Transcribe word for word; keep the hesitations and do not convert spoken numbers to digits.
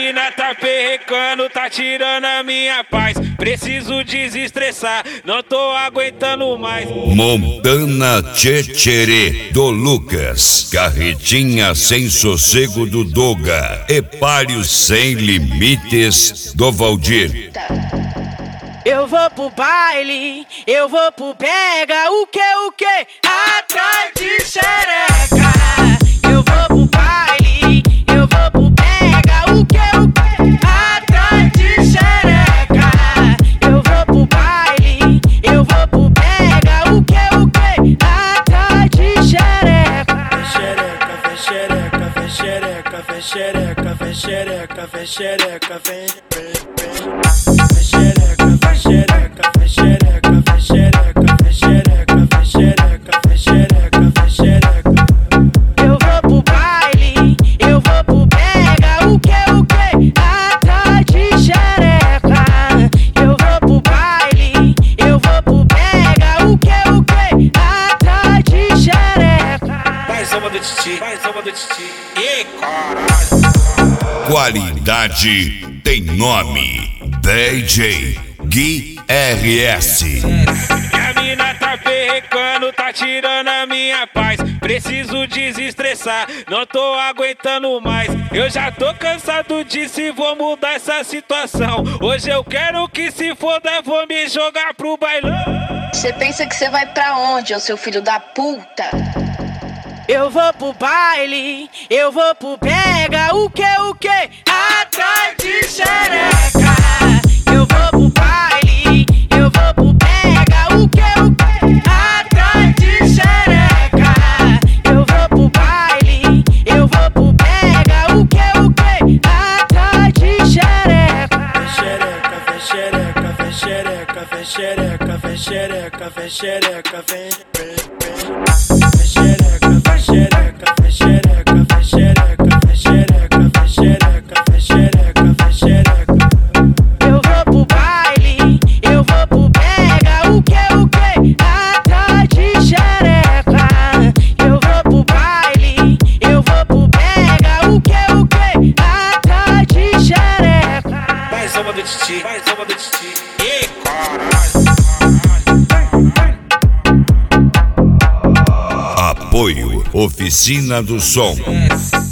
mina tá perrecando, tá tirando a minha paz. Preciso desestressar, não tô aguentando mais. Montana Tchetcherê do Lucas, Carretinha Sem Sossego do Doga, Epário Sem Limites do Valdir. Eu vou pro baile, eu vou pro pega, o que, o que? Atrás de xereca. Eu vou pro baile, eu vou pro pega, o que, o que? Atrás de xereca. Eu vou pro baile, eu vou pro pega, o que, o que? Atrás de xereca. Xereca, xereca, xereca, xereca, xereca, xereca, vem, vem, vem. Xereca, xereca, xereca, xereca, xereca, xereca, xereca, xereca. Eu vou pro baile, eu vou pro pega, o que, o que? Atrás de xereca. Eu vou pro baile, eu vou pro pega, o que, o que? Atrás de xereca. Mais uma do Titi, mais uma do Titi. E caralho. Qualidade tem nome. D J Gui R S. Minha mina tá perrecando, tá tirando a minha paz. Preciso desestressar, não tô aguentando mais. Eu já tô cansado disso e vou mudar essa situação. Hoje eu quero que se foda, vou me jogar pro bailão. Você pensa que você vai pra onde, ô seu filho da puta? Eu vou pro baile, eu vou pro pega, o que, o que? Atrás de xereca. Eu vou pro baile, eu vou pro pega, o que, o que? Atrás de xereca. Eu vou pro baile, eu vou pro pega, o que, o que? Atrás de xereca. Xereca, xereca, xereca, xereca, xereca, xereca, vem, vem, vem. Xereca, xereca, xereca, xereca, xereca, xereca, xereca, xereca. Eu vou pro baile, eu vou pro pega, o que, o que? Atrás de xereca. Eu vou pro baile, eu vou pro pega, o que, o que? Atrás de xereca. Mais uma do Titi, mais uma do Titi. E caralho. Apoio Oficina do Som.